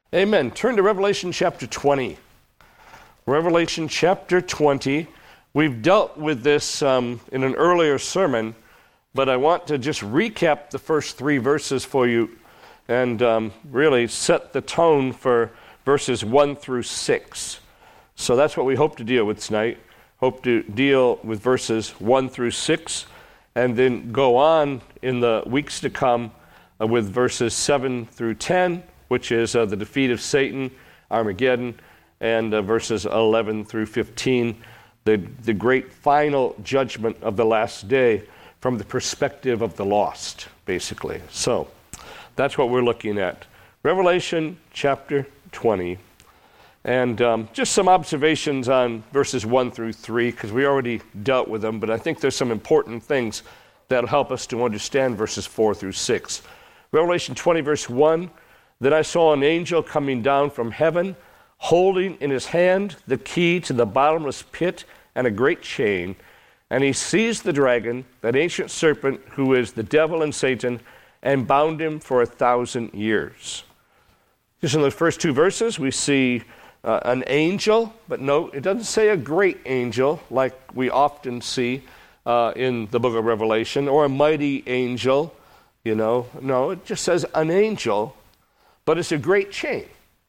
Amen. Turn to Revelation chapter 20. Revelation chapter 20. We've dealt with this in an earlier sermon, but I want to just recap the first three verses for you and really set the tone for verses 1 through 6. So that's what we hope to deal with tonight. Hope to deal with verses 1 through 6 and then go on in the weeks to come with verses 7 through 10, which is the defeat of Satan, Armageddon, and verses 11 through 15, the great final judgment of the last day from the perspective of the lost, basically. So that's what we're looking at. Revelation chapter 20. And just some observations on verses 1 through 3, because we already dealt with them, but I think there's some important things that'll help us to understand verses 4 through 6. Revelation 20, verse 1, "Then I saw an angel coming down from heaven, holding in his hand the key to the bottomless pit and a great chain. And he seized the dragon, that ancient serpent who is the devil and Satan, and bound him for 1,000 years." Just in the first two verses, we see an angel, but no, it doesn't say a great angel like we often see in the book of Revelation, or a mighty angel, No, it just says an angel, but it's a great chain.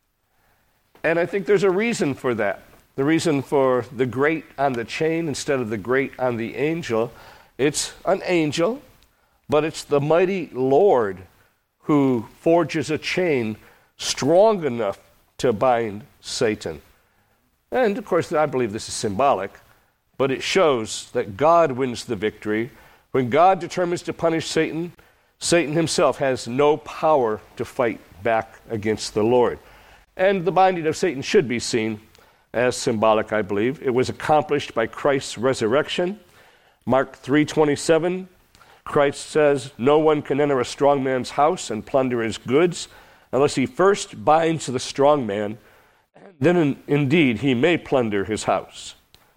And I think there's a reason for that. The reason for the great on the chain instead of the great on the angel, it's an angel, but it's the mighty Lord who forges a chain strong enough to bind Satan. And of course, I believe this is symbolic, but it shows that God wins the victory. When God determines to punish Satan, Satan himself has no power to fight back against the Lord. And the binding of Satan should be seen as symbolic, I believe. It was accomplished by Christ's resurrection. Mark 3:27, Christ says, "No one can enter a strong man's house and plunder his goods unless he first binds the strong man, then indeed he may plunder his house."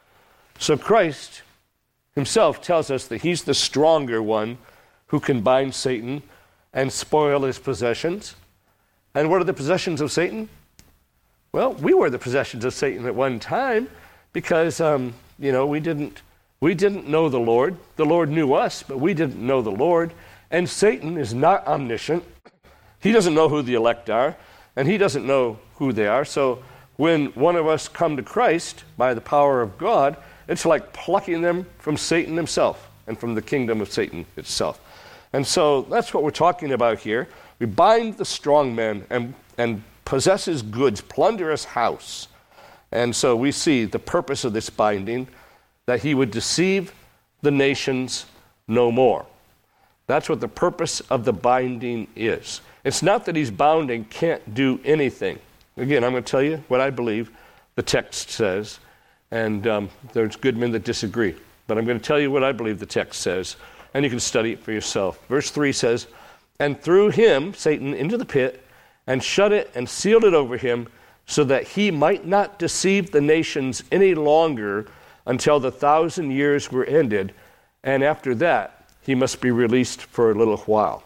So Christ himself tells us that he's the stronger one who can bind Satan and spoil his possessions. And what are the possessions of Satan? Well, we were the possessions of Satan at one time because, we didn't know the Lord. The Lord knew us, but we didn't know the Lord. And Satan is not omniscient. He doesn't know who the elect are, and he doesn't know who they are. So when one of us come to Christ by the power of God, it's like plucking them from Satan himself and from the kingdom of Satan itself. And so that's what we're talking about here. We bind the strong man and possess his goods, plunder his house. And so we see the purpose of this binding, that he would deceive the nations no more. That's what the purpose of the binding is. It's not that he's bound and can't do anything. Again, I'm going to tell you what I believe the text says, and there's good men that disagree. But I'm going to tell you what I believe the text says, and you can study it for yourself. Verse 3 says, "And threw him," Satan, "into the pit, and shut it and sealed it over him, so that he might not deceive the nations any longer until the 1,000 years were ended, and after that he must be released for a little while."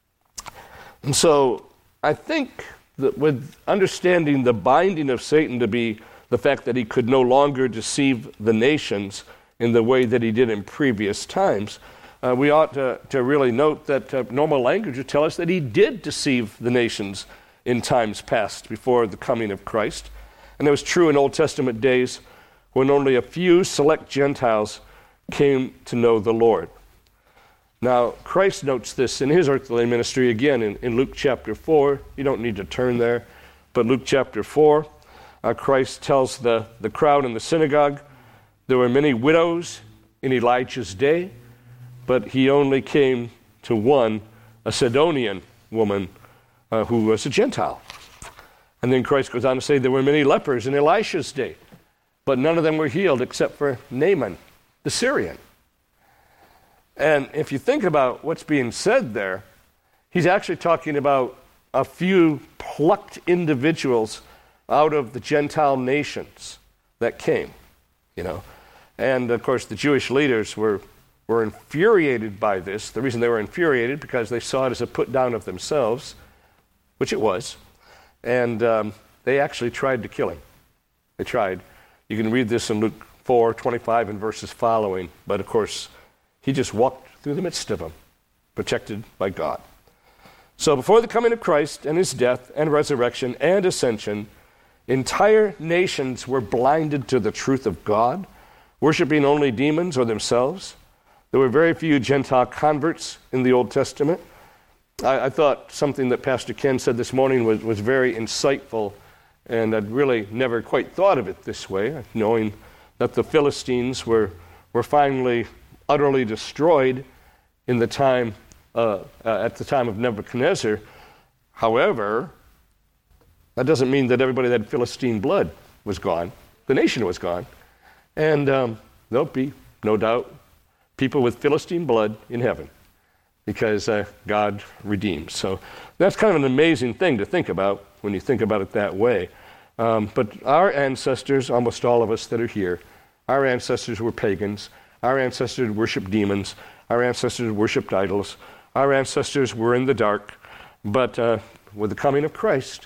And so I think that with understanding the binding of Satan to be the fact that he could no longer deceive the nations in the way that he did in previous times, we ought to really note that normal language would tell us that he did deceive the nations in times past before the coming of Christ. And it was true in Old Testament days when only a few select Gentiles came to know the Lord. Now, Christ notes this in his earthly ministry again in Luke chapter 4. You don't need to turn there, but Luke chapter 4, Christ tells the crowd in the synagogue, there were many widows in Elijah's day, but he only came to one, a Sidonian woman who was a Gentile. And then Christ goes on to say there were many lepers in Elisha's day, but none of them were healed except for Naaman, the Syrian. And if you think about what's being said there, he's actually talking about a few plucked individuals out of the Gentile nations that came, And, of course, the Jewish leaders were infuriated by this. The reason they were infuriated because they saw it as a put down of themselves, which it was. and they actually tried to kill him. They tried. You can read this in Luke 4:25 and verses following, but of course, he just walked through the midst of them, protected by God. So before the coming of Christ and his death and resurrection and ascension, entire nations were blinded to the truth of God, worshiping only demons or themselves. There were very few Gentile converts in the Old Testament. I thought something that Pastor Ken said this morning was very insightful, and I'd really never quite thought of it this way, knowing that the Philistines were finally utterly destroyed in the time at the time of Nebuchadnezzar. However, that doesn't mean that everybody that had Philistine blood was gone. The nation was gone. And there'll be, no doubt, people with Philistine blood in heaven because God redeems. So that's kind of an amazing thing to think about when you think about it that way. But our ancestors, almost all of us that are here, our ancestors were pagans. Our ancestors worshiped demons. Our ancestors worshiped idols. Our ancestors were in the dark. But with the coming of Christ,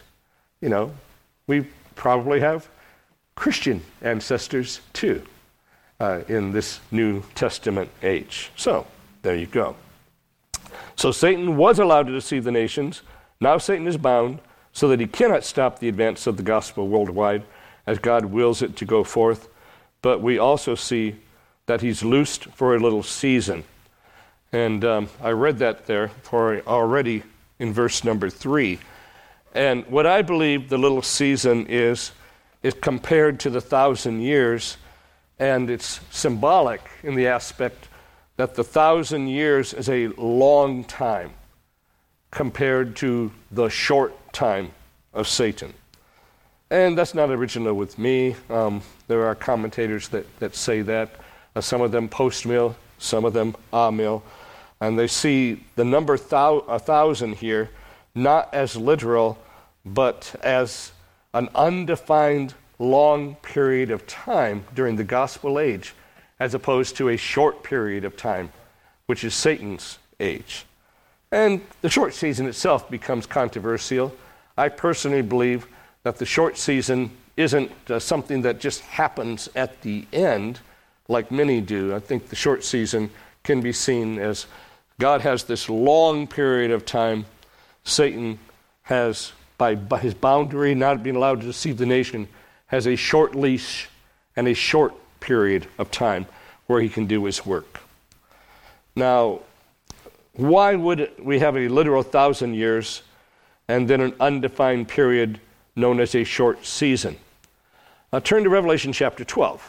we probably have Christian ancestors too in this New Testament age. So, there you go. So Satan was allowed to deceive the nations. Now Satan is bound so that he cannot stop the advance of the gospel worldwide as God wills it to go forth. But we also see that he's loosed for a little season. And I read that there already in verse number 3. And what I believe the little season is compared to the 1,000 years, and it's symbolic in the aspect that the 1,000 years is a long time compared to the short time of Satan. And that's not original with me. There are commentators that say that. Some of them post-mill, some of them a-mill. And they see the number 1,000 here not as literal, but as an undefined long period of time during the gospel age, as opposed to a short period of time, which is Satan's age. And the short season itself becomes controversial. I personally believe that the short season isn't something that just happens at the end, like many do. I think the short season can be seen as God has this long period of time. Satan has, by his boundary, not being allowed to deceive the nation, has a short leash and a short period of time where he can do his work. Now, why would we have a literal 1,000 years and then an undefined period known as a short season? Turn to Revelation chapter 12.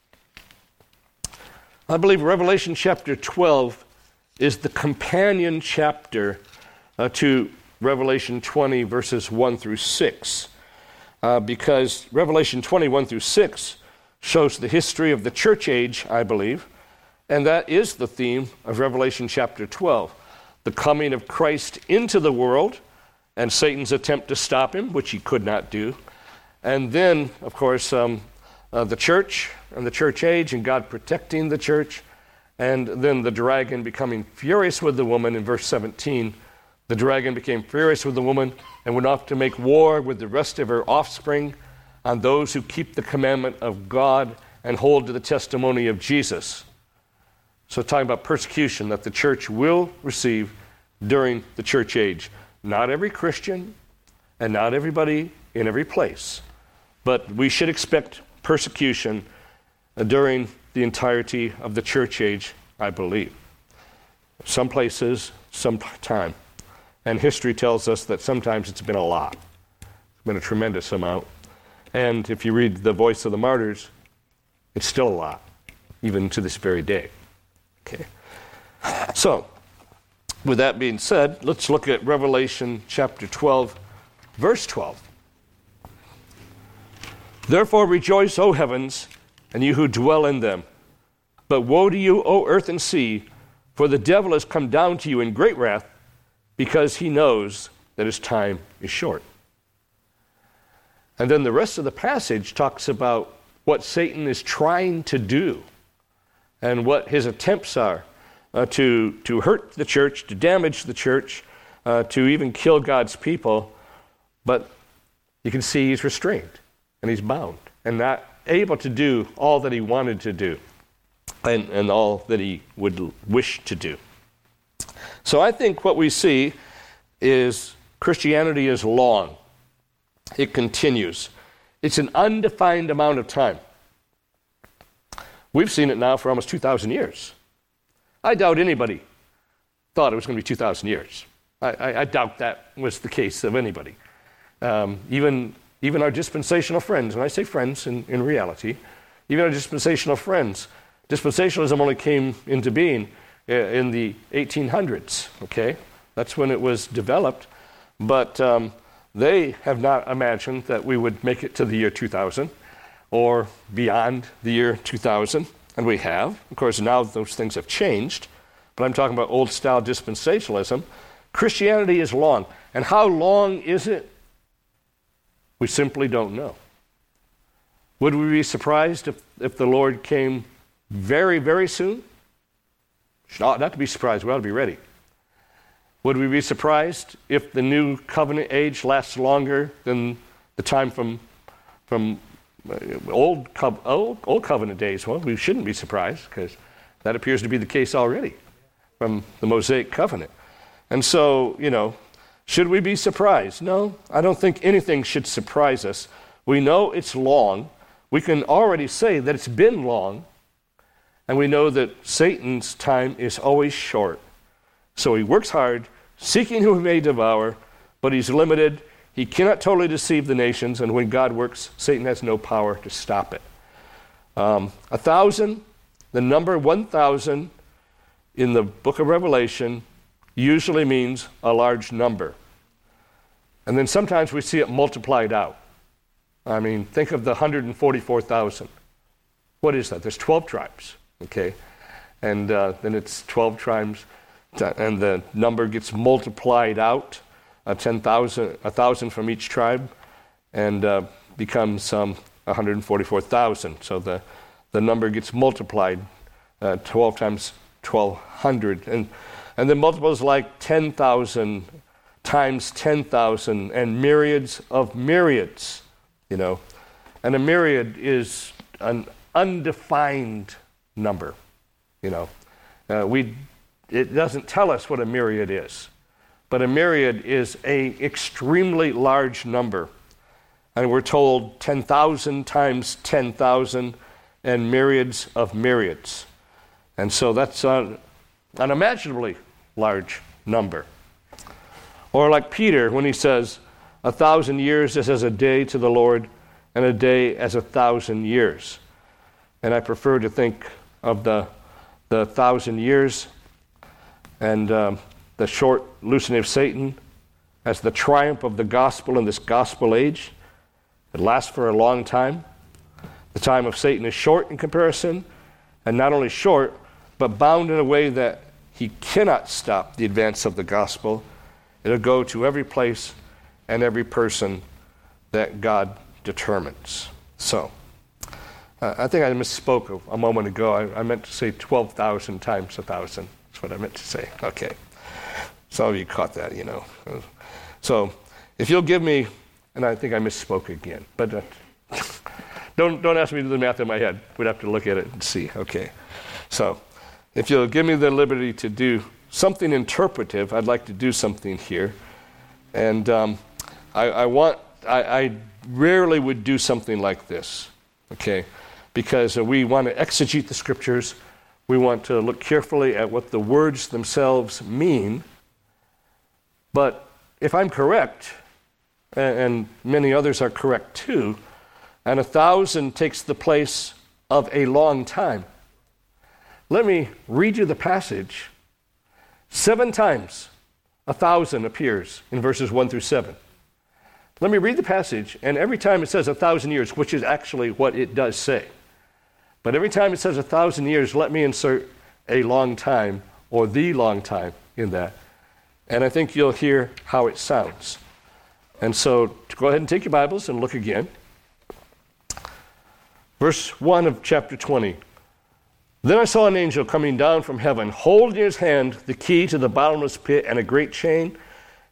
I believe Revelation chapter 12 is the companion chapter to Revelation 20, verses 1 through 6, because Revelation 21 through 6 shows the history of the church age, I believe, and that is the theme of Revelation chapter 12, the coming of Christ into the world and Satan's attempt to stop him, which he could not do, and then, of course, the church and the church age and God protecting the church, and then the dragon becoming furious with the woman in verse 17. The dragon became furious with the woman and went off to make war with the rest of her offspring on those who keep the commandment of God and hold to the testimony of Jesus. So talking about persecution that the church will receive during the church age. Not every Christian and not everybody in every place, but we should expect persecution during the entirety of the church age, I believe. Some places, some time. And history tells us that sometimes it's been a lot. It's been a tremendous amount. And if you read The Voice of the Martyrs, it's still a lot, even to this very day. Okay. So, with that being said, let's look at Revelation chapter 12, verse 12. Therefore rejoice, O heavens, and you who dwell in them. But woe to you, O earth and sea, for the devil has come down to you in great wrath, because he knows that his time is short. And then the rest of the passage talks about what Satan is trying to do and what his attempts are to hurt the church, to damage the church, to even kill God's people. But you can see he's restrained and he's bound and not able to do all that he wanted to do and all that he would wish to do. So I think what we see is Christianity is long. It continues. It's an undefined amount of time. We've seen it now for almost 2,000 years. I doubt anybody thought it was going to be 2,000 years. I doubt that was the case of anybody. Even our dispensational friends, and I say friends in reality, even our dispensational friends, dispensationalism only came into being in the 1800s, okay? That's when it was developed. But they have not imagined that we would make it to the year 2000 or beyond the year 2000, and we have. Of course, now those things have changed, but I'm talking about old-style dispensationalism. Christianity is long. And how long is it? We simply don't know. Would we be surprised if the Lord came very, very soon? Not to be surprised. We ought to be ready. Would we be surprised if the new covenant age lasts longer than the time from old covenant days? Well, we shouldn't be surprised because that appears to be the case already from the Mosaic covenant. And so, should we be surprised? No, I don't think anything should surprise us. We know it's long. We can already say that it's been long. And we know that Satan's time is always short. So he works hard, seeking who he may devour, but he's limited. He cannot totally deceive the nations, and when God works, Satan has no power to stop it. 1,000, the number 1,000 in the book of Revelation usually means a large number. And then sometimes we see it multiplied out. I mean, think of the 144,000. What is that? There's 12 tribes, okay? And then it's 12 tribes, and the number gets multiplied out, 1,000 from each tribe, and becomes 144,000. So the number gets multiplied 12 times 1,200. And then multiples like 10,000 times 10,000 and myriads of myriads, And a myriad is an undefined number, It doesn't tell us what a myriad is. But a myriad is an extremely large number. And we're told 10,000 times 10,000 and myriads of myriads. And so that's unimaginably large number. Or like Peter when he says, 1,000 years is as a day to the Lord, and a day as 1,000 years. And I prefer to think of the 1,000 years and the short loosening of Satan as the triumph of the gospel in this gospel age. It lasts for a long time. The time of Satan is short in comparison, and not only short, but bound in a way that he cannot stop the advance of the gospel. It'll go to every place and every person that God determines. So, I think I misspoke a moment ago. I meant to say 12,000 times 1,000. That's what I meant to say. Okay. Some of you caught that, So, if you'll give me, and I think I misspoke again, but don't ask me to do the math in my head. We'd have to look at it and see. Okay. So, if you'll give me the liberty to do something interpretive, I'd like to do something here. And I rarely would do something like this, okay? Because we want to exegete the scriptures. We want to look carefully at what the words themselves mean. But if I'm correct, and many others are correct too, and 1,000 takes the place of a long time, let me read you the passage. 7 times 1,000 appears in verses 1 through 7. Let me read the passage, and every time it says 1,000 years, which is actually what it does say. But every time it says 1,000 years, let me insert a long time or the long time in that. And I think you'll hear how it sounds. And so go ahead and take your Bibles and look again. Verse 1 of chapter 20. Then I saw an angel coming down from heaven, holding in his hand the key to the bottomless pit and a great chain.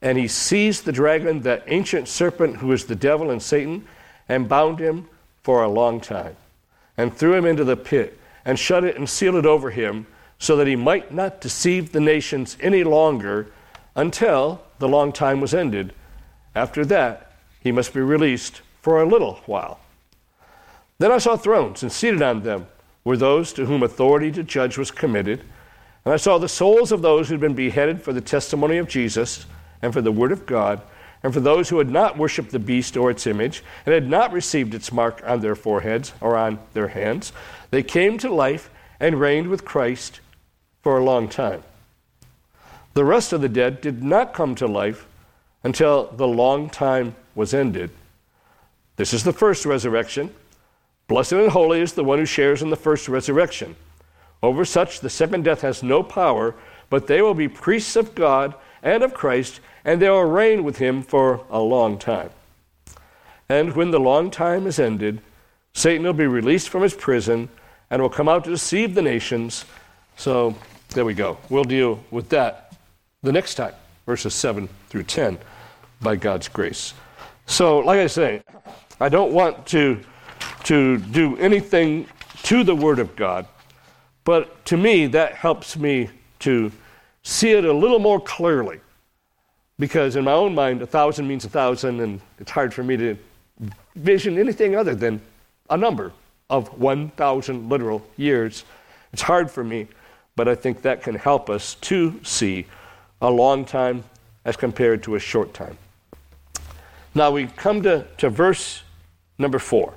And he seized the dragon, that ancient serpent who is the devil and Satan, and bound him for a long time, and threw him into the pit, and shut it and sealed it over him, so that he might not deceive the nations any longer until the long time was ended. After that, he must be released for a little while. Then I saw thrones, and seated on them were those to whom authority to judge was committed. And I saw the souls of those who had been beheaded for the testimony of Jesus and for the word of God, and for those who had not worshipped the beast or its image, and had not received its mark on their foreheads or on their hands. They came to life and reigned with Christ for a long time. The rest of the dead did not come to life until the long time was ended. This is the first resurrection. Blessed and holy is the one who shares in the first resurrection. Over such the second death has no power, but they will be priests of God and of Christ, and they will reign with him for a long time. And when the long time is ended, Satan will be released from his prison and will come out to deceive the nations. So there we go. We'll deal with that the next time, verses 7 through 10, by God's grace. So, like I say, I don't want to do anything to the Word of God, but to me, that helps me to see it a little more clearly. Because in my own mind, 1,000 means 1,000, and it's hard for me to vision anything other than a number of 1,000 literal years. It's hard for me, but I think that can help us to see a long time as compared to a short time. Now we come to verse number 4,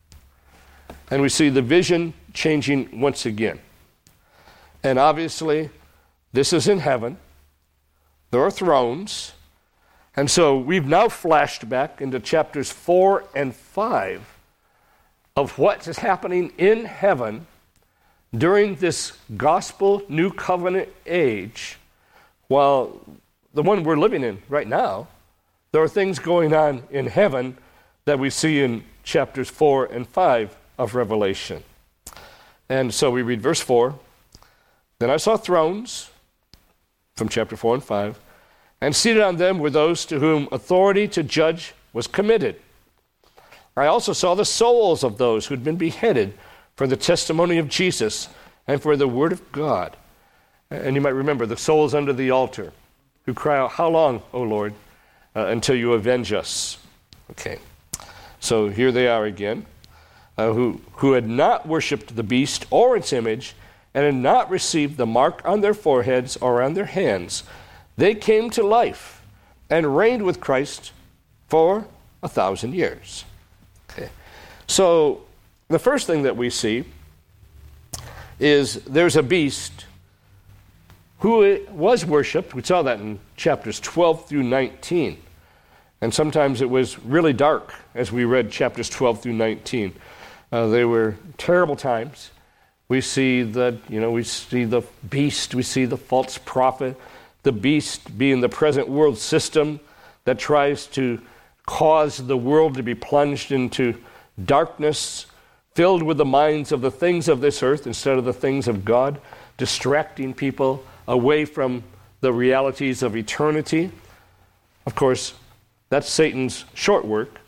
and we see the vision changing once again. And obviously, this is in heaven. There are thrones. And so we've now flashed back into chapters 4 and 5 of what is happening in heaven during this gospel new covenant age. While the one we're living in right now, there are things going on in heaven that we see in chapters 4 and 5 of Revelation. And so we read verse 4. Then I saw thrones, from chapter 4 and 5, and seated on them were those to whom authority to judge was committed. I also saw the souls of those who had been beheaded for the testimony of Jesus and for the word of God. And you might remember the souls under the altar who cry out, "How long, O Lord, until you avenge us?" Okay, so here they are again, who had not worshipped the beast or its image, and had not received the mark on their foreheads or on their hands. They came to life and reigned with Christ for 1,000 years. Okay. So the first thing that we see is there's a beast who was worshipped. We saw that in chapters 12 through 19. And sometimes it was really dark as we read chapters 12 through 19. They were terrible times. We see the beast, we see the false prophet, the beast being the present world system that tries to cause the world to be plunged into darkness, filled with the minds of the things of this earth instead of the things of God, distracting people away from the realities of eternity. Of course, that's Satan's short work.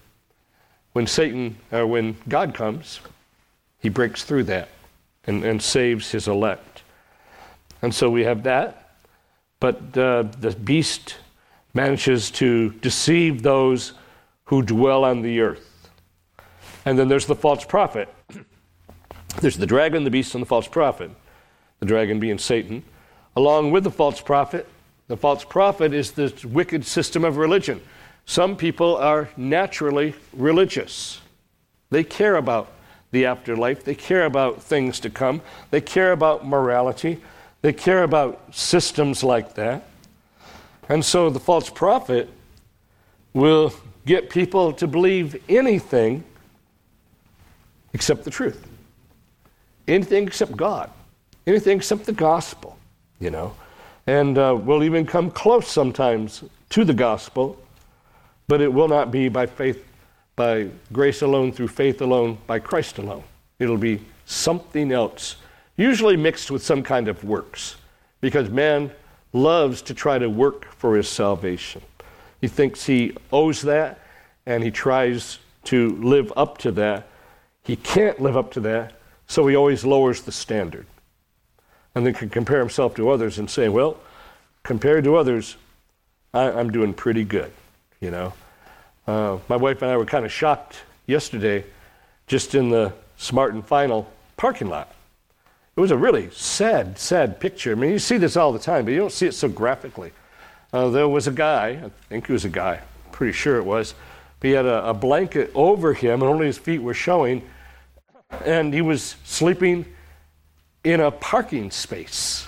When God comes, he breaks through that and saves his elect. And so we have that. But the beast manages to deceive those who dwell on the earth. And then there's the false prophet. There's the dragon, the beast, and the false prophet. The dragon being Satan. Along with the false prophet is this wicked system of religion. Some people are naturally religious. They care about the afterlife. They care about things to come. They care about morality. They care about systems like that. And so the false prophet will get people to believe anything except the truth. Anything except God. Anything except the gospel, And we'll even come close sometimes to the gospel, but it will not be by faith, by grace alone, through faith alone, by Christ alone. It'll be something else, usually mixed with some kind of works, because man loves to try to work for his salvation. He thinks he owes that, and he tries to live up to that. He can't live up to that, so he always lowers the standard. And then can compare himself to others and say, well, compared to others, I'm doing pretty good, you know. My wife and I were kind of shocked yesterday just in the Smart and Final parking lot. It was a really sad, sad picture. I mean, you see this all the time, but you don't see it so graphically. There was a guy, I think he was a guy, pretty sure it was, but he had a blanket over him and only his feet were showing, and he was sleeping in a parking space.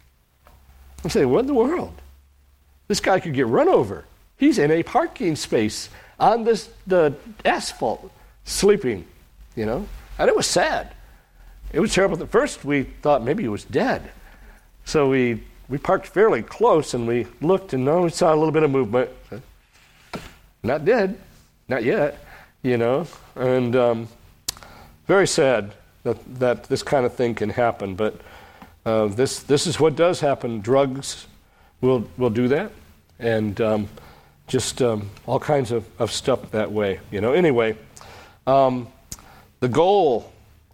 I'm saying, what in the world? This guy could get run over. He's in a parking space on the asphalt, sleeping, you know, and it was sad. It was terrible. At first, we thought maybe he was dead. So we parked fairly close, and we looked, and we saw a little bit of movement. Not dead, not yet, you know. And very sad that this kind of thing can happen. But this is what does happen. Drugs will do that, and just all kinds of stuff that way, you know. Anyway, the goal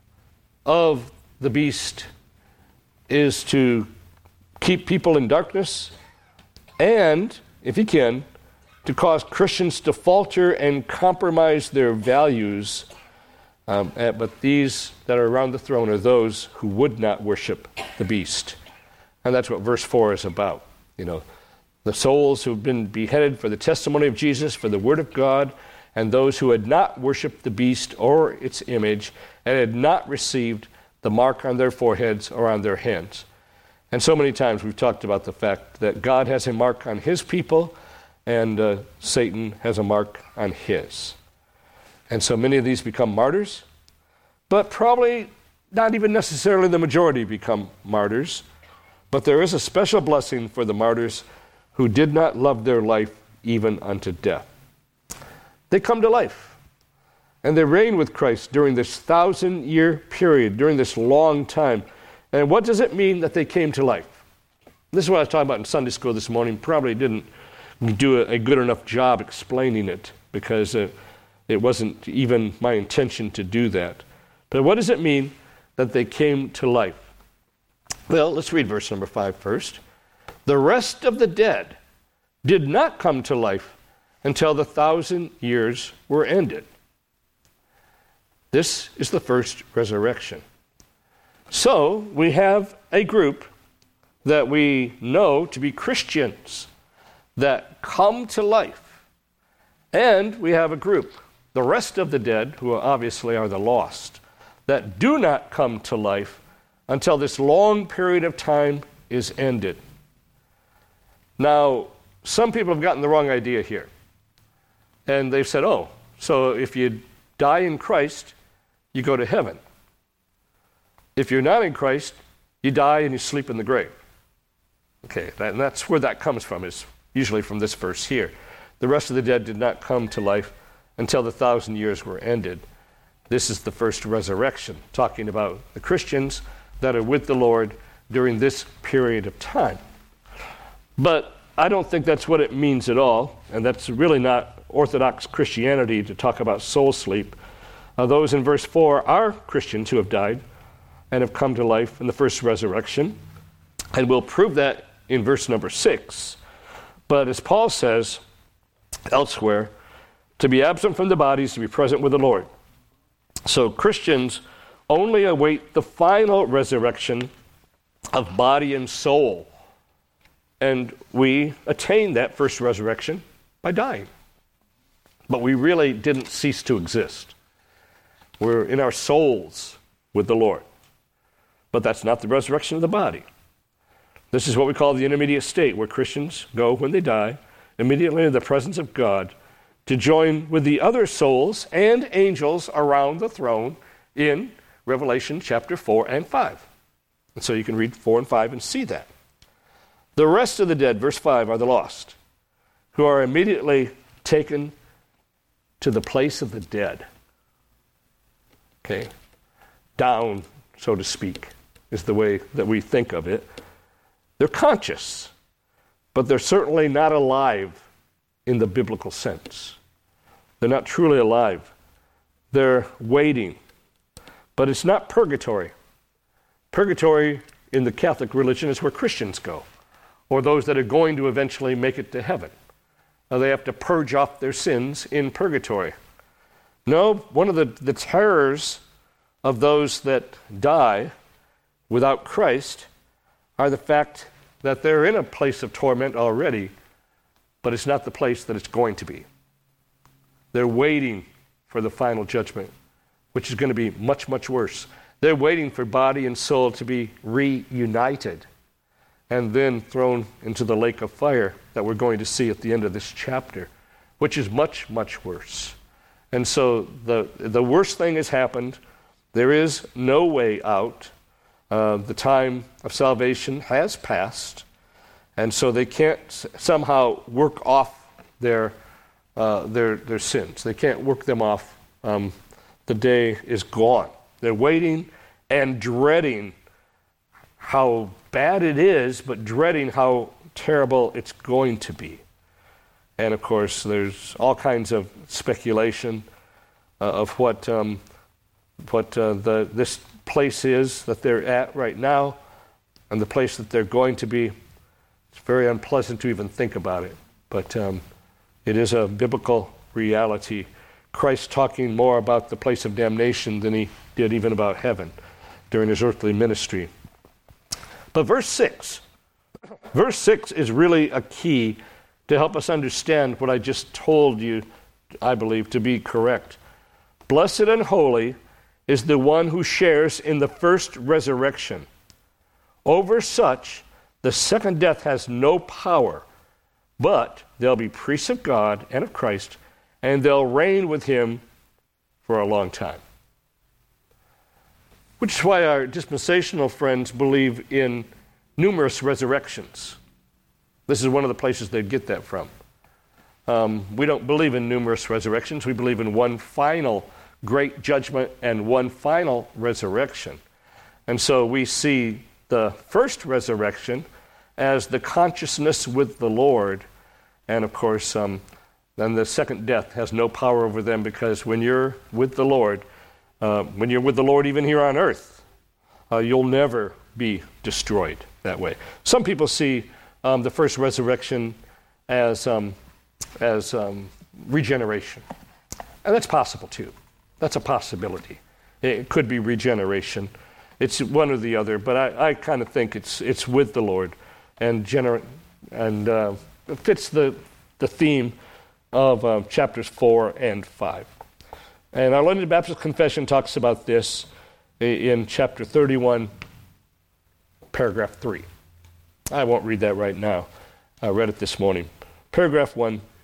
of the beast is to keep people in darkness and, if he can, to cause Christians to falter and compromise their values. But these that are around the throne are those who would not worship the beast. And that's what verse 4 is about. You know, the souls who have been beheaded for the testimony of Jesus, for the word of God, and those who had not worshiped the beast or its image and had not received the mark on their foreheads or on their hands. And so many times we've talked about the fact that God has a mark on his people and Satan has a mark on his. And so many of these become martyrs, but probably not even necessarily the majority become martyrs. But there is a special blessing for the martyrs who did not love their life even unto death. They come to life, and they reign with Christ during this 1,000-year period, during this long time. And what does it mean that they came to life? This is what I was talking about in Sunday school this morning. Probably didn't do a good enough job explaining it because it wasn't even my intention to do that. But what does it mean that they came to life? Well, let's read verse number 5 first. The rest of the dead did not come to life until the 1,000 years were ended. This is the first resurrection. So we have a group that we know to be Christians that come to life. And we have a group, the rest of the dead, who obviously are the lost, that do not come to life until this long period of time is ended. Now, some people have gotten the wrong idea here. And they've said, oh, so if you die in Christ, you go to heaven. If you're not in Christ, you die and you sleep in the grave. Okay, and that's where that comes from, is usually from this verse here. The rest of the dead did not come to life until the 1,000 years were ended. This is the first resurrection, talking about the Christians that are with the Lord during this period of time. But I don't think that's what it means at all, and that's really not Orthodox Christianity to talk about soul sleep. Those in verse 4 are Christians who have died and have come to life in the first resurrection, and we'll prove that in verse number 6. But as Paul says elsewhere, to be absent from the body is to be present with the Lord. So Christians only await the final resurrection of body and soul. And we attain that first resurrection by dying. But we really didn't cease to exist. We're in our souls with the Lord. But that's not the resurrection of the body. This is what we call the intermediate state, where Christians go when they die, immediately in the presence of God, to join with the other souls and angels around the throne in Revelation chapter 4 and 5. And so you can read 4 and 5 and see that. The rest of the dead, verse 5, are the lost, who are immediately taken to the place of the dead. Okay? Down, so to speak, is the way that we think of it. They're conscious, but they're certainly not alive in the biblical sense. They're not truly alive. They're waiting. But it's not purgatory. Purgatory in the Catholic religion is where Christians go, or those that are going to eventually make it to heaven. They have to purge off their sins in purgatory. No, one of the terrors of those that die without Christ are the fact that they're in a place of torment already, but it's not the place that it's going to be. They're waiting for the final judgment, which is going to be much, much worse. They're waiting for body and soul to be reunited and then thrown into the lake of fire that we're going to see at the end of this chapter, which is much, much worse. And so the worst thing has happened. There is no way out. The time of salvation has passed, and so they can't somehow work off their sins. They can't work them off. The day is gone. They're waiting and dreading how bad it is, but dreading how terrible it's going to be. And of course, there's all kinds of speculation of what this place is that they're at right now, and the place that they're going to be. It's very unpleasant to even think about it, but it is a biblical reality. Christ talking more about the place of damnation than he did even about heaven during his earthly ministry. But verse 6 is really a key to help us understand what I just told you, I believe, to be correct. Blessed and holy is the one who shares in the first resurrection. Over such, the second death has no power, but they'll be priests of God and of Christ, and they'll reign with him for a long time. Which is why our dispensational friends believe in numerous resurrections. This is one of the places they'd get that from. We don't believe in numerous resurrections. We believe in one final great judgment and one final resurrection. And so we see the first resurrection as the consciousness with the Lord. And of course, then the second death has no power over them, because when you're with the Lord, even here on earth, you'll never be destroyed that way. Some people see the first resurrection as regeneration. And that's possible too. That's a possibility. It could be regeneration. It's one or the other, but I kind of think it's with the Lord, and it fits the theme of chapters 4 and 5. And our London Baptist Confession talks about this in chapter 31, paragraph 3. I won't read that right now. I read it this morning. Paragraph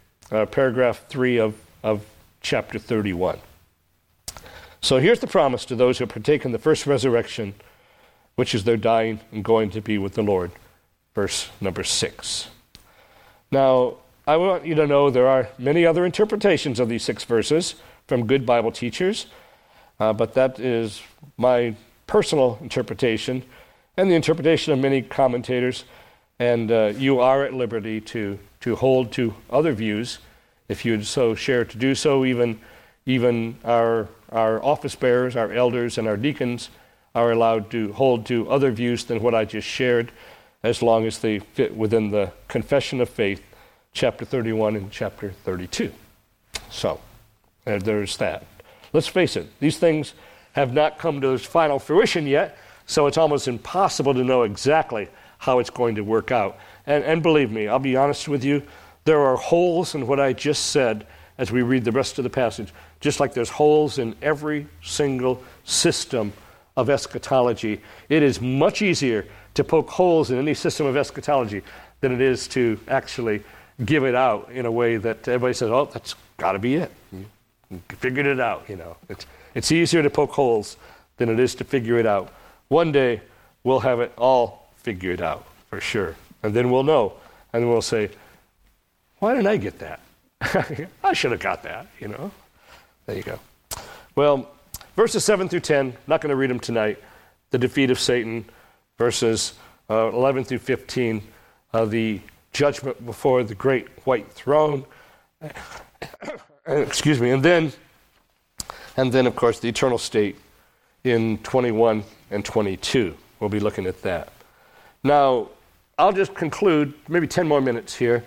3 of chapter 31. So here's the promise to those who partake in the first resurrection, which is their dying and going to be with the Lord. Verse number 6. Now, I want you to know there are many other interpretations of these 6 verses from good Bible teachers, but that is my personal interpretation and the interpretation of many commentators, and you are at liberty to hold to other views if you'd so share to do so. Even our office bearers, our elders, and our deacons are allowed to hold to other views than what I just shared, as long as they fit within the Confession of Faith, chapter 31 and chapter 32. So, there's that. Let's face it, these things have not come to its final fruition yet, so it's almost impossible to know exactly how it's going to work out. And believe me, I'll be honest with you, there are holes in what I just said as we read the rest of the passage, just like there's holes in every single system of eschatology. It is much easier to poke holes in any system of eschatology than it is to actually give it out in a way that everybody says, oh, that's got to be it. You figured it out, It's easier to poke holes than it is to figure it out. One day, we'll have it all figured out, for sure. And then we'll know. And then we'll say, why didn't I get that? I should have got that, There you go. Well, verses 7 through 10, not going to read them tonight. The defeat of Satan. Verses 11 through 15, the judgment before the great white throne. Excuse me. And then, of course, the eternal state in 21 and 22. We'll be looking at that. Now, I'll just conclude, maybe 10 more minutes here.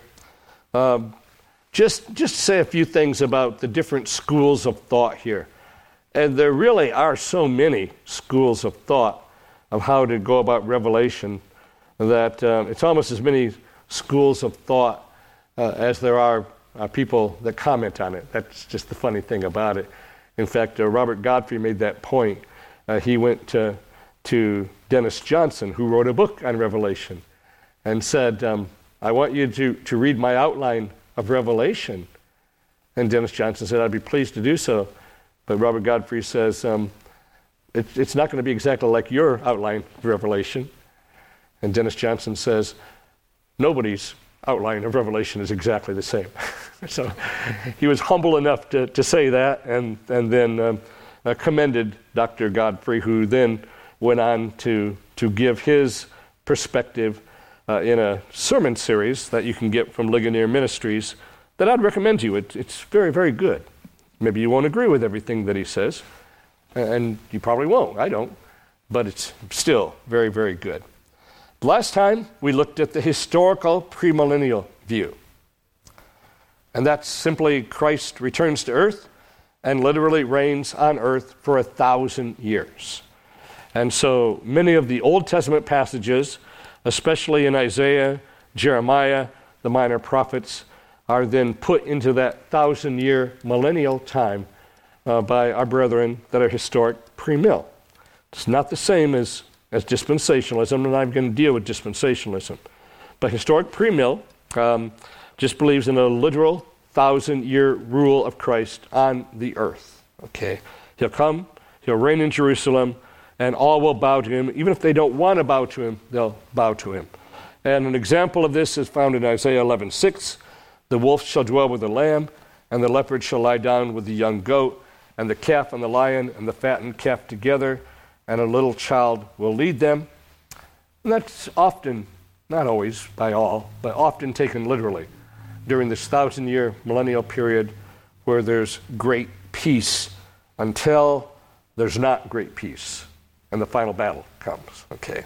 Just say a few things about the different schools of thought here. And there really are so many schools of thought of how to go about Revelation that it's almost as many schools of thought as there are people that comment on it. That's just the funny thing about it. In fact, Robert Godfrey made that point. He went to Dennis Johnson, who wrote a book on Revelation, and said, I want you to read my outline of Revelation. And Dennis Johnson said, I'd be pleased to do so. But Robert Godfrey says, it's not going to be exactly like your outline of Revelation. And Dennis Johnson says, nobody's outline of Revelation is exactly the same. So he was humble enough to say that, and then commended Dr. Godfrey, who then went on to give his perspective in a sermon series that you can get from Ligonier Ministries that I'd recommend to you. It's very, very good. Maybe you won't agree with everything that he says, and you probably won't. I don't. But it's still very, very good. Last time, we looked at the historical premillennial view. And that's simply Christ returns to earth and literally reigns on earth for 1,000 years. And so many of the Old Testament passages, especially in Isaiah, Jeremiah, the minor prophets, are then put into that 1,000-year millennial time by our brethren that are historic premill. It's not the same as dispensationalism, and I'm going to deal with dispensationalism. But historic premill just believes in a literal 1,000-year rule of Christ on the earth. Okay, he'll come, he'll reign in Jerusalem, and all will bow to him. Even if they don't want to bow to him, they'll bow to him. And an example of this is found in Isaiah 11:6. The wolf shall dwell with the lamb, and the leopard shall lie down with the young goat, and the calf and the lion and the fattened calf together, and a little child will lead them. And that's often, not always by all, but often taken literally during this 1,000-year millennial period where there's great peace until there's not great peace and the final battle comes. Okay.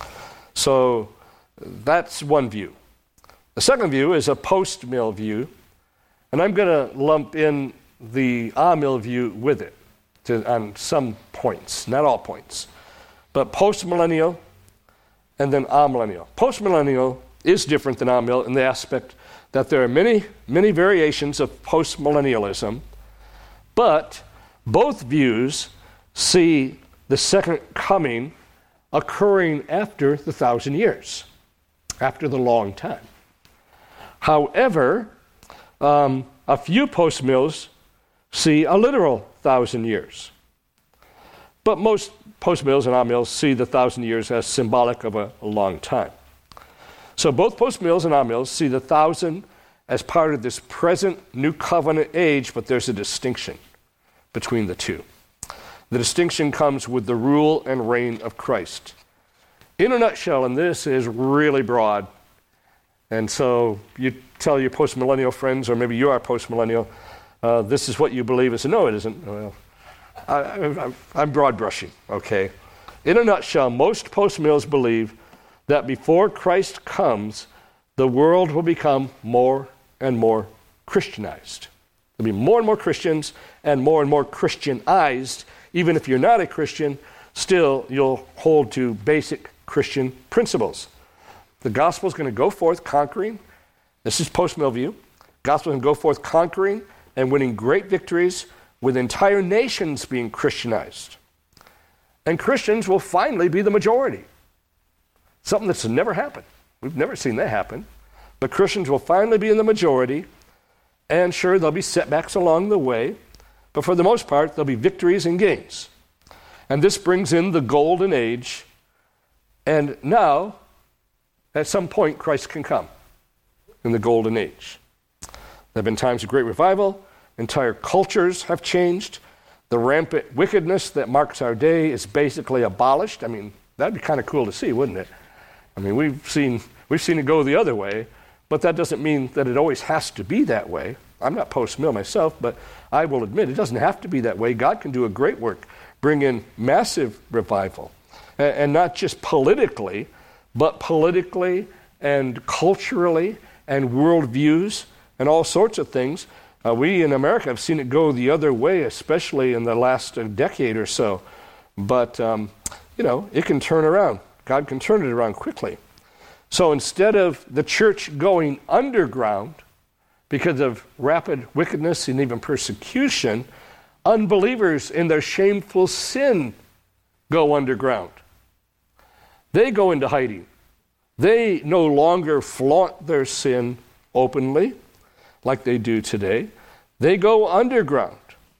So that's one view. The second view is a post-mill view, and I'm going to lump in the a-mill view with it on some points, not all points, but post-millennial and then amillennial. Post-millennial is different than a-mill in the aspect that there are many, many variations of post-millennialism, but both views see the second coming occurring after the 1,000 years, after the long time. However, a few post-mills see a literal 1,000 years. But most post-mills and a-mills see the 1,000 years as symbolic of a long time. So both post-mills and a-mills see the 1,000 as part of this present new covenant age, but there's a distinction between the two. The distinction comes with the rule and reign of Christ. In a nutshell, and this is really broad, and so you tell your post-millennial friends, or maybe you are post-millennial, this is what you believe. I say, no, it isn't. Well, I'm broad brushing, okay? In a nutshell, most post-mills believe that before Christ comes, the world will become more and more Christianized. There'll be more and more Christians and more Christianized. Even if you're not a Christian, still you'll hold to basic Christian principles. The gospel is going to go forth conquering. This is post-mill view. Gospel is going to go forth conquering and winning great victories with entire nations being Christianized. And Christians will finally be the majority. Something that's never happened. We've never seen that happen. But Christians will finally be in the majority, and sure, there'll be setbacks along the way, but for the most part, there'll be victories and gains. And this brings in the golden age, and now, at some point, Christ can come in the golden age. There have been times of great revival. Entire cultures have changed. The rampant wickedness that marks our day is basically abolished. I mean, that'd be kind of cool to see, wouldn't it? I mean, we've seen it go the other way, but that doesn't mean that it always has to be that way. I'm not post-mill myself, but I will admit it doesn't have to be that way. God can do a great work, bring in massive revival. And not just politically, but politically and culturally and worldviews and all sorts of things. We in America have seen it go the other way, especially in the last decade or so. But, it can turn around. God can turn it around quickly. So instead of the church going underground because of rapid wickedness and even persecution, unbelievers in their shameful sin go underground. They go into hiding. They no longer flaunt their sin openly like they do today. They go underground.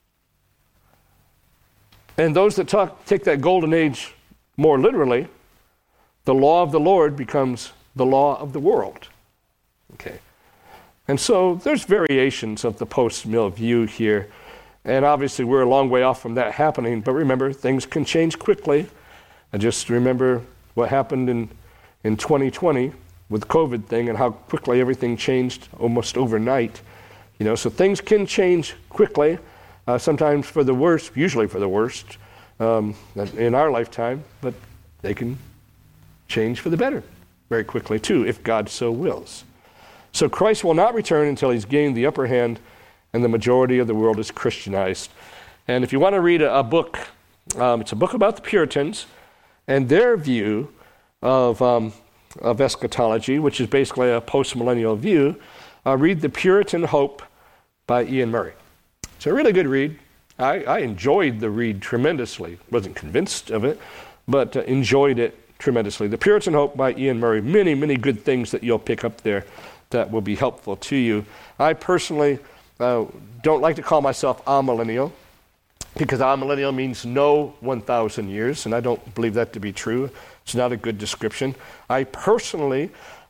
And those that take that golden age more literally, the law of the Lord becomes the law of the world. Okay. And so there's variations of the post-mill view here. And obviously we're a long way off from that happening. But remember, things can change quickly. I just remember what happened in 2020 with the COVID thing and how quickly everything changed almost overnight. So things can change quickly, sometimes for the worst, usually for the worst in our lifetime, but they can change for the better very quickly too, if God so wills. So Christ will not return until he's gained the upper hand and the majority of the world is Christianized. And if you want to read a book, it's a book about the Puritans and their view of eschatology, which is basically a post-millennial view. Read The Puritan Hope by Ian Murray. It's a really good read. I enjoyed the read tremendously. Wasn't convinced of it, but enjoyed it tremendously. The Puritan Hope by Ian Murray. Many, many good things that you'll pick up there that will be helpful to you. I personally don't like to call myself amillennial, because amillennial means no 1,000 years, and I don't believe that to be true. It's not a good description. I personally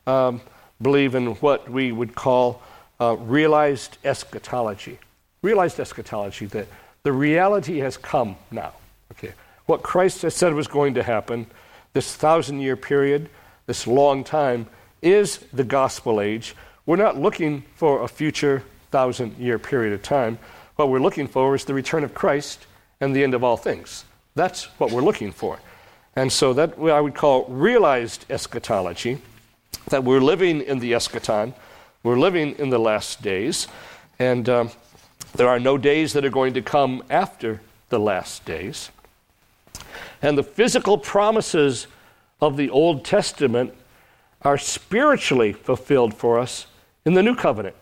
believe in what we would call realized eschatology. Realized eschatology, that the reality has come now. Okay, what Christ has said was going to happen, this 1,000-year period, this long time, is the gospel age. We're not looking for a future 1,000-year period of time. What we're looking for is the return of Christ and the end of all things. That's what we're looking for. And so that I would call realized eschatology, that we're living in the eschaton, we're living in the last days, and there are no days that are going to come after the last days. And the physical promises of the Old Testament are spiritually fulfilled for us in the New Covenant.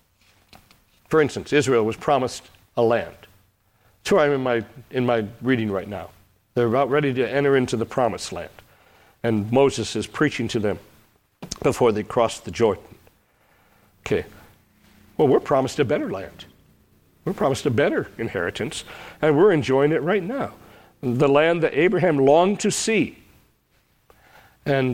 For instance, Israel was promised a land. That's where I'm in my reading right now. They're about ready to enter into the promised land. And Moses is preaching to them before they cross the Jordan. Okay. Well, we're promised a better land. We're promised a better inheritance, and we're enjoying it right now. The land that Abraham longed to see. And,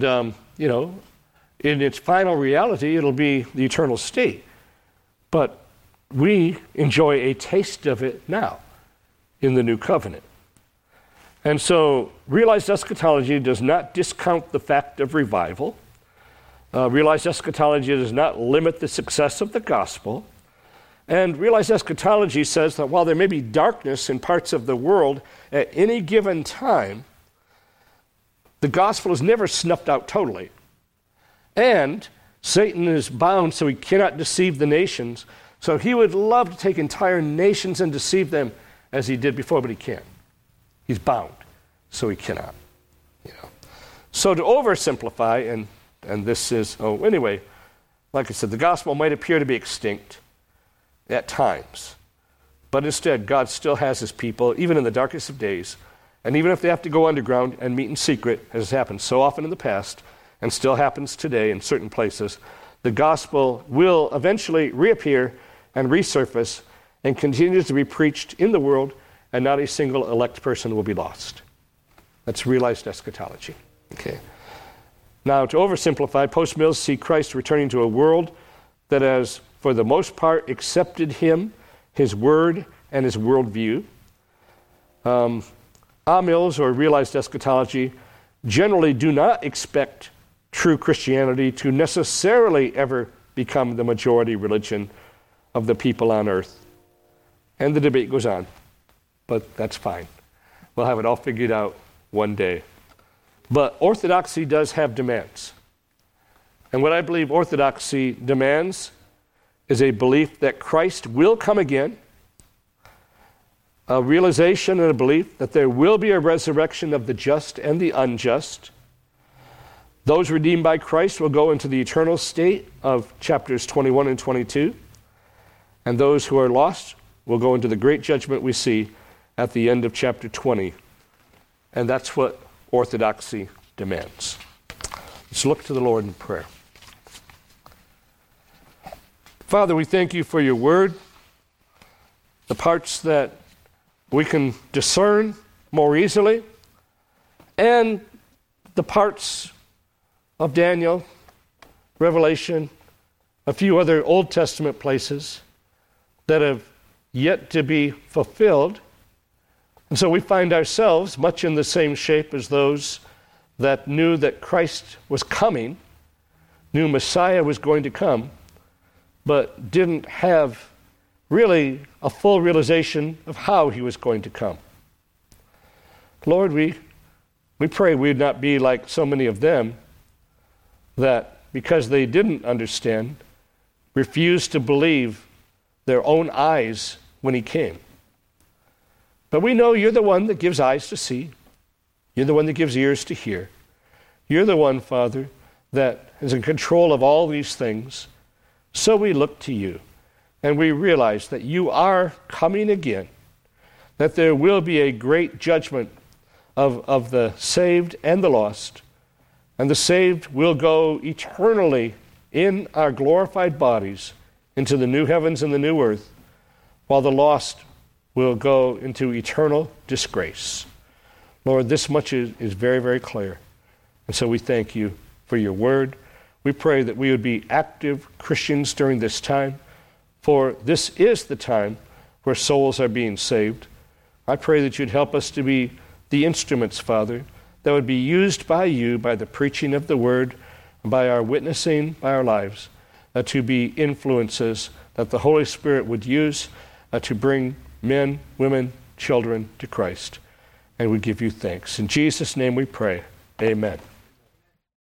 in its final reality, it'll be the eternal state. But we enjoy a taste of it now in the new covenant. And so realized eschatology does not discount the fact of revival. Realized eschatology does not limit the success of the gospel. And realized eschatology says that while there may be darkness in parts of the world at any given time, the gospel is never snuffed out totally. And Satan is bound so he cannot deceive the nations. So he would love to take entire nations and deceive them as he did before, but he can't. He's bound, so he cannot. So to oversimplify, and this is, anyway, like I said, the gospel might appear to be extinct at times. But instead, God still has his people, even in the darkest of days. And even if they have to go underground and meet in secret, as has happened so often in the past, and still happens today in certain places, the gospel will eventually reappear and resurface and continue to be preached in the world, and not a single elect person will be lost. That's realized eschatology. Okay. Now, to oversimplify, post-mills see Christ returning to a world that has, for the most part, accepted him, his word, and his worldview. Amills, or realized eschatology, generally do not expect true Christianity to necessarily ever become the majority religion of the people on earth. And the debate goes on, but that's fine. We'll have it all figured out one day. But orthodoxy does have demands. And what I believe orthodoxy demands is a belief that Christ will come again, a realization and a belief that there will be a resurrection of the just and the unjust. Those redeemed by Christ will go into the eternal state of chapters 21 and 22, and those who are lost will go into the great judgment we see at the end of chapter 20. And that's what orthodoxy demands. Let's look to the Lord in prayer. Father, we thank you for your word, the parts that we can discern more easily, and the parts of Daniel, Revelation, a few other Old Testament places that have yet to be fulfilled. And so we find ourselves much in the same shape as those that knew that Christ was coming, knew Messiah was going to come, but didn't have really a full realization of how he was going to come. Lord, we pray we would not be like so many of them that because they didn't understand, refused to believe their own eyes when he came. But we know you're the one that gives eyes to see. You're the one that gives ears to hear. You're the one, Father, that is in control of all these things. So we look to you, and we realize that you are coming again, that there will be a great judgment of the saved and the lost, and the saved will go eternally in our glorified bodies into the new heavens and the new earth, while the lost will go into eternal disgrace. Lord, this much is very, very clear. And so we thank you for your word. We pray that we would be active Christians during this time, for this is the time where souls are being saved. I pray that you'd help us to be the instruments, Father, that would be used by you, by the preaching of the word, by our witnessing, by our lives, to be influences that the Holy Spirit would use to bring men, women, children to Christ. And we give you thanks. In Jesus' name we pray. Amen.